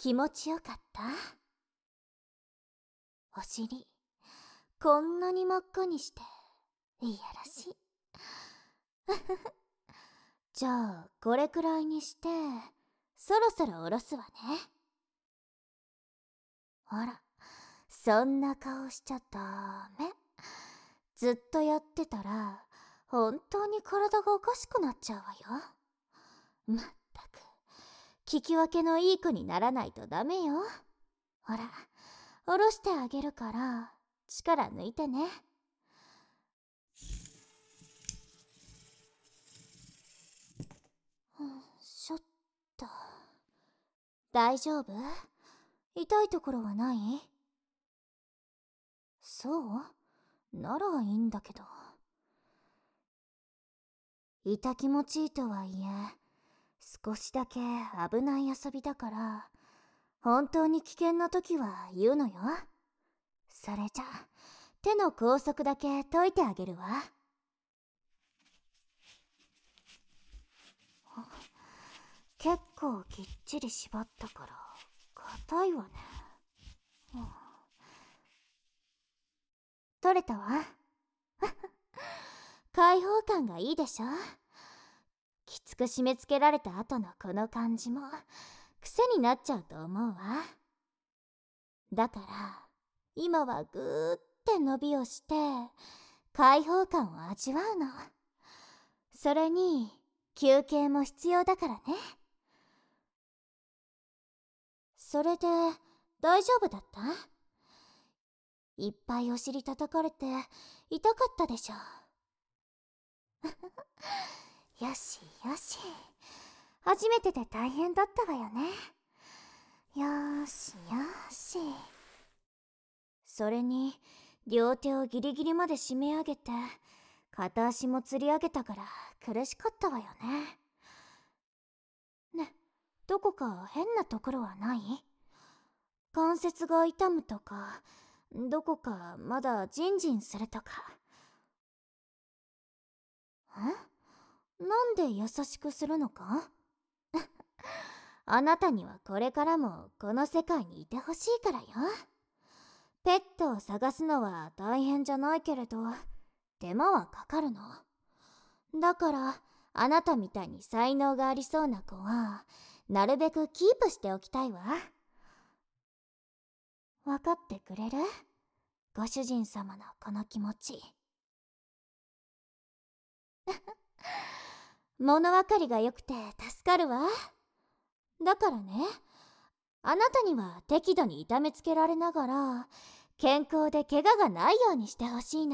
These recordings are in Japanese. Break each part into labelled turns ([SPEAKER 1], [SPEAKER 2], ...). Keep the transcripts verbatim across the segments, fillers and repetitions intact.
[SPEAKER 1] 気持ちよかった？お尻、こんなに真っ赤にして、いやらしい。じゃあ、これくらいにして、そろそろ下ろすわね。あら、そんな顔しちゃダメ。ずっとやってたら、本当に体がおかしくなっちゃうわよ。まったく、聞き分けのいい子にならないとダメよ。ほら、下ろしてあげるから、力抜いてね。しょっと。大丈夫？痛いところはない？そう？ならいいんだけど。痛気持ちいいとはいえ、少しだけ危ない遊びだから、本当に危険な時は言うのよ。それじゃ、手の拘束だけ解いてあげるわ。結構きっちり縛ったから硬いわね。取れたわ。開放感がいいでしょ。きつく締め付けられた後のこの感じも癖になっちゃうと思うわ。だから今はぐーって伸びをして開放感を味わうの。それに休憩も必要だからね。それで大丈夫だった？いっぱいお尻叩かれて痛かったでしょ。よしよし、初めてで大変だったわよね。よーしよーし。それに両手をギリギリまで締め上げて片足も吊り上げたから苦しかったわよね。ね、どこか変なところはない？関節が痛むとか、どこかまだジンジンするとか。ん？なんで優しくするのか？あなたにはこれからもこの世界にいてほしいからよ。ペットを探すのは大変じゃないけれど、手間はかかるの。だからあなたみたいに才能がありそうな子はなるべくキープしておきたいわ。分かってくれる？ご主人様のこの気持ち。物分かりが良くて助かるわ。だからね、あなたには適度に痛めつけられながら健康で怪我がないようにしてほしいの。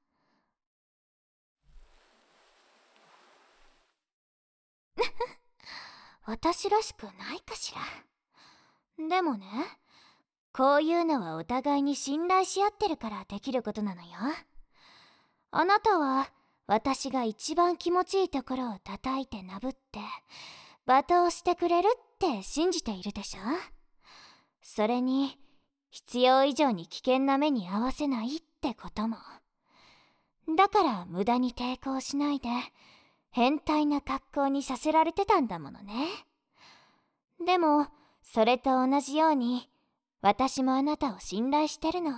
[SPEAKER 1] 私らしくないかしら。でもね、こういうのはお互いに信頼し合ってるからできることなのよ。あなたは私が一番気持ちいいところを叩いてなぶって罵倒してくれるって信じているでしょ。それに必要以上に危険な目に遭わせないってことも。だから無駄に抵抗しないで変態な格好にさせられてたんだものね。でもそれと同じように私もあなたを信頼してるの。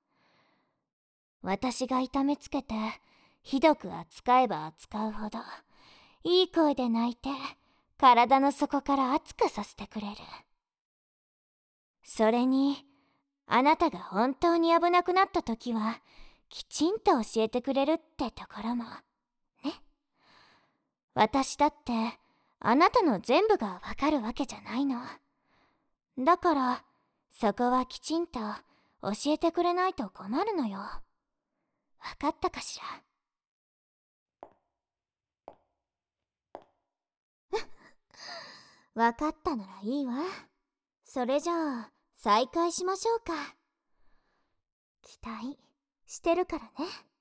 [SPEAKER 1] 私が痛めつけてひどく扱えば扱うほどいい声で泣いて体の底から熱くさせてくれる。それにあなたが本当に危なくなった時はきちんと教えてくれるってところもね。私だってあなたの全部がわかるわけじゃないの。だからそこはきちんと教えてくれないと困るのよ。わかったかしら？わかったならいいわ。それじゃあ再開しましょうか。期待してるからね。